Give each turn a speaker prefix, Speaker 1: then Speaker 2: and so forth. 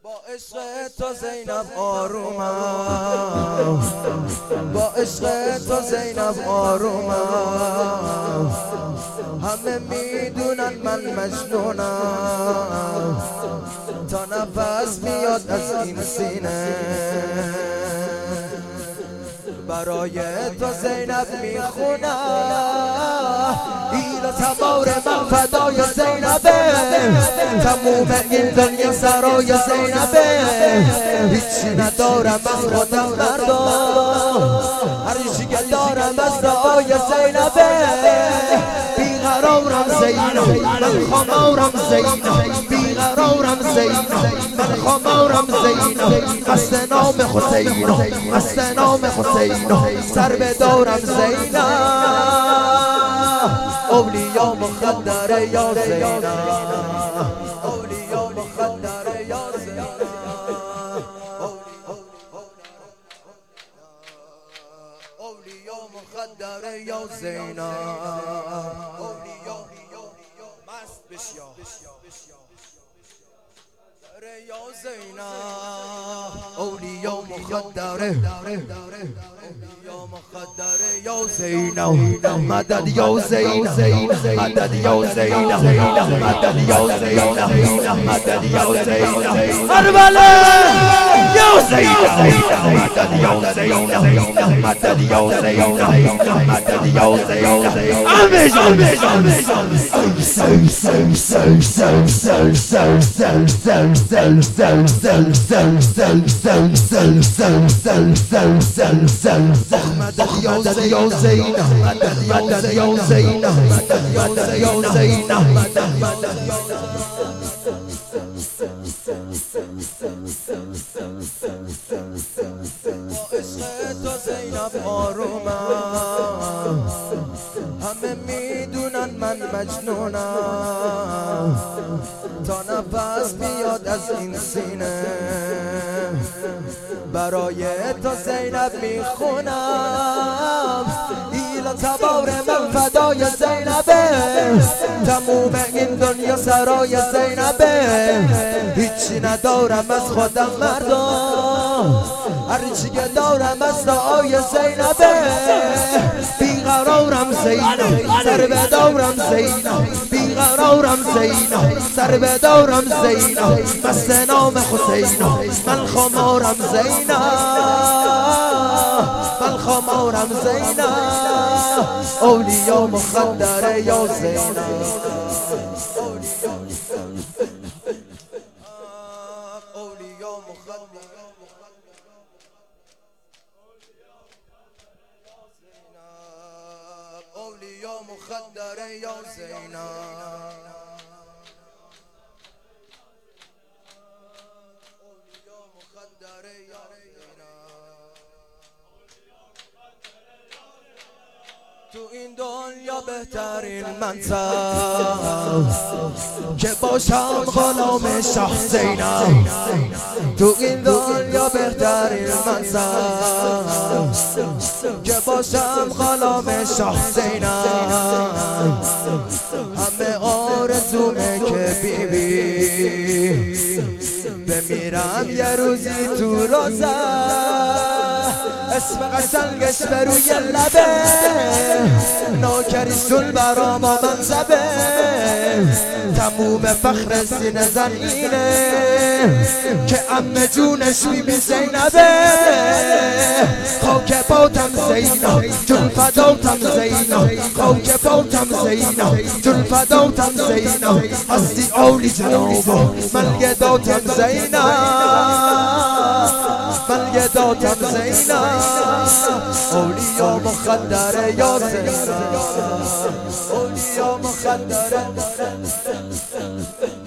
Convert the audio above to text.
Speaker 1: با عشق تو زینب آرومم، با عشق تو زینب آرومم. همه میدونن من مجنونم، تا نفس میاد از این سینه. برای تو زینب میخونم، اینا تبار من فدای زینبه. تموم این دنیا سرای زینبه. هیچی ندارم از خودم مردم، هر چی که دارم از دعای زینبه. بیقرارم زینب، من خمارم زینب. بیقرارم زینب، من خمارم زینب. قصد نام حسین، قصد نام حسین، سر بدارم زینب. اولیا مخدر یا زینب، اولیا مخدر یا زینب. اولیا مخدر یا زینب. مست بشیا یا زینب. اولیا مخدره یا مخدر یا زینب. مدد یا زینب، مدد یا زینب، مدد یا زینب، مدد یا زینب. کربلا یا زینب، مدد یا زینب، مدد یا زینب، مدد یا زینب. آمیز آمیز آمیز سل سل سل سل سل سل سل سل سل سل سل سل سل سل سل سل سل سل سل. مدد یا زینب، مدد یا زینب، مدد یا زینب. با عشق تو زینب آرومم، همه میدونن من مجنونم. تا نفس میاد از این سینه. برای تو زینب میخونم، ایلا تبار من فدای زینبه. تموم این دنیا سرای زینبه. هیچی ندارم از خودم مردم، هر چی که دارم از دعای زینبه. بیقرارم زینب، سر بدارم زینب. بیقرارم زینب، سر بدارم زینب. قصد نام حسین، من خمارم زینب، من خمارم زینب. اولیا مخدر یا زینب، اولیا مخدر. اولیا مخدر یا زینب. اولیا مخدر یا زینب. تو این دنیا بهترین منصب که باشم غلام شاه زینب. تو این دنیا بهترین منصب که باشم غلام شاه زینب. همه آرزومه که بیبی بمیرم یه روزی تو روزه. اسم قشنگش به روی لبه، نوکریشون برام منصبه. تموم فخر سینه زن اینه که عمه جونش بیبی زینبه. خاک پاتم زینب، جون فداتم زینب. خاک پاتم زینب، جون فداتم زینب. هستی اولی جناب، من گداتم زینب، من گداتم زینب. اولیا مخدر یا زینب، اولیا مخدر.